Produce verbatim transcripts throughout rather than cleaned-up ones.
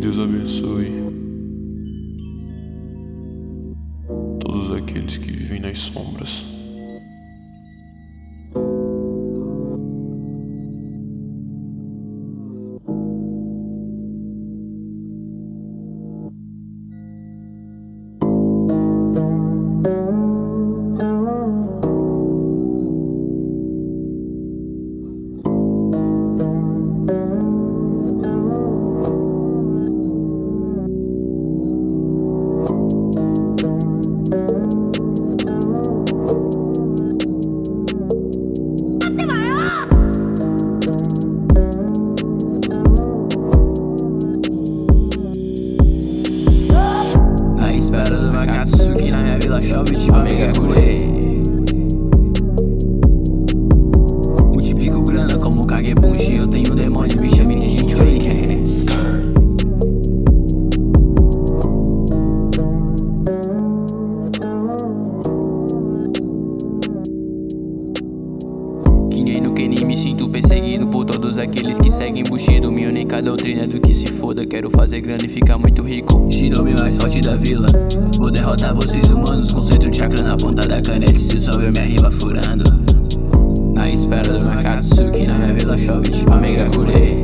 Deus abençoe todos aqueles que vivem nas sombras. Espera do Makatsuki, na minha vila chove tipo Megakure. Multiplico grana como Kagebunshi, eu tenho um demônio, me chame de Jinchuriken. Kinei no Kenin, me sinto perseguido por todos aqueles que seguem Bushido. Minha única doutrina é do que se foda, quero fazer grana e ficar muito rico. Shinobi mais forte da vila, vou derrotar vocês humanos com centro de chakra na ponta da caneta. Se só ver minha rima furando. Na espera do Makatsuki, na minha vila chove tipo Megakure.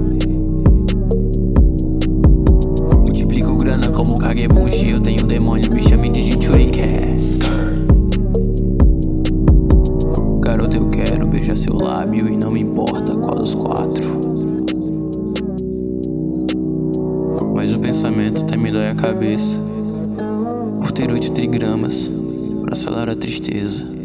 Multiplico grana como Kagebunshi, eu tenho um demônio, me chame de Jinchuriken. Garota, eu quero beijar seu lábio e não me importa qual dos quatro. Mas o pensamento até me dói a cabeça por ter oito trigramas pra selar a tristeza.